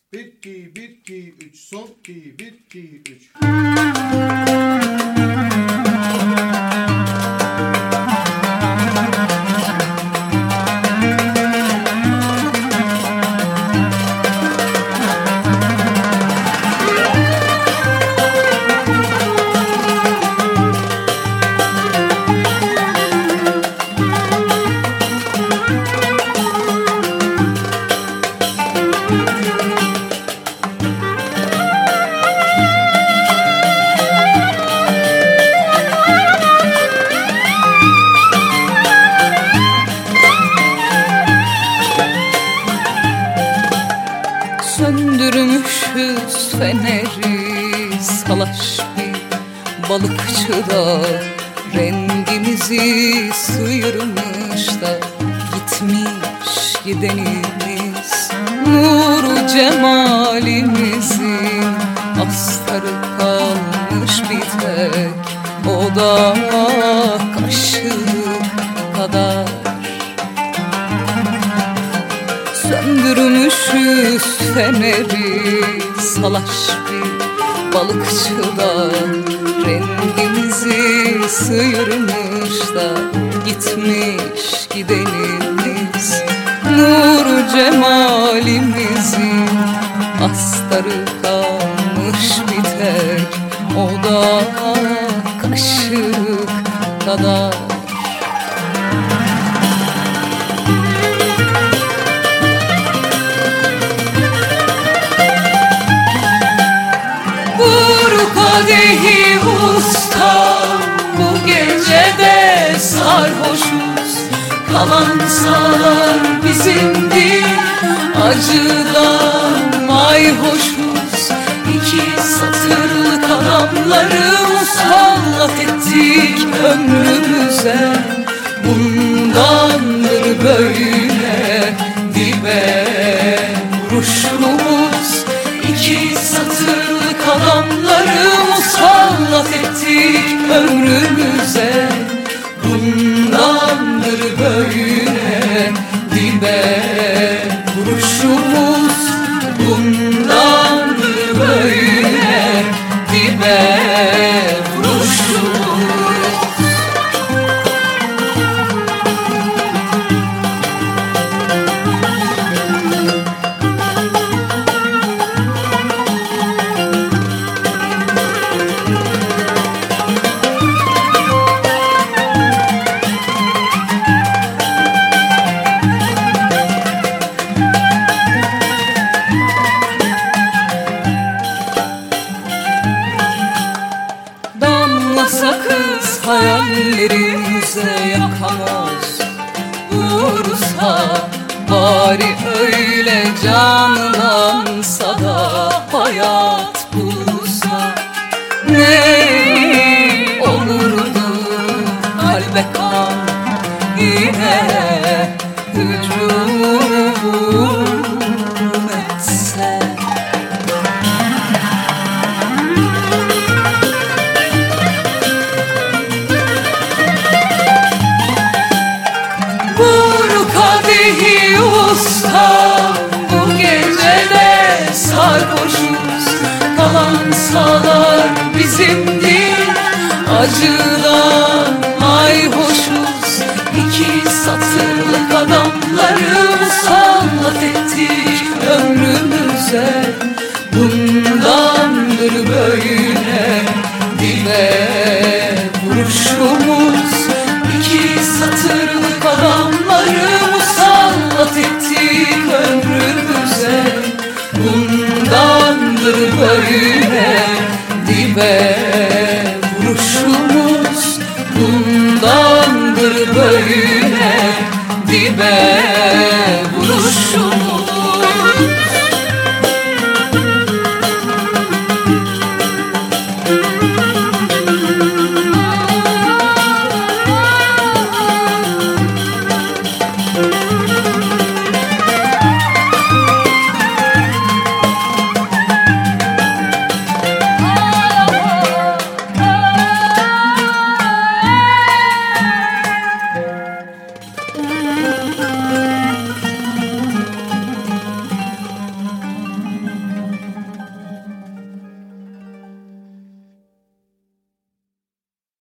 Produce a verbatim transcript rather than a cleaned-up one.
Bir iki, bir iki, üç, son iki, bir iki, üç. Söndürmüşüz feneri salaş bir balıkçıda, rengimizi sıyırmış da gitmiş gidenimiz. Nuru cemalimizin astarı kalmış bir tek, o da kaşık kadar. Söndürmüşüz feneri salaş bir balıkçıda, rengimizi sıyırmış da gitmiş gidenimiz. Nur cemalimizin astarı kalmış bir tek, o da kaşık kadar. Kadehi usta, bu gecede sarhoşuz. Kalan sağlar bizimdi, acıdan mayhoşuz. İki satırlık adamları musallat ettik ömrümüze. Bundandır böyle dibe vuruşumuz. İki satırlık adamları musallat ettik ömrümüze. Bundandır böyle dibe vuruşumuz. Bundandır böyle dibe vuruşumuz. Sakız hayallerimize yakamoz vursa, bari öyle canlansa da hayat bulsa. Ne olurdu kalbe kan yine hücum etse. Kadehi usta, bu gecede sarhoşuz. Kalan sağlar bizimdi, acıdan mayhoşuz. İki satırlık adamları musallat ettik ömrümüze. Bundandır böyle dibe vuruşumuz. İki satırlık adamları musallat ettik ömrümüze. Bundandır böyle dibe vuruşumuz. Bundandır böyle dibe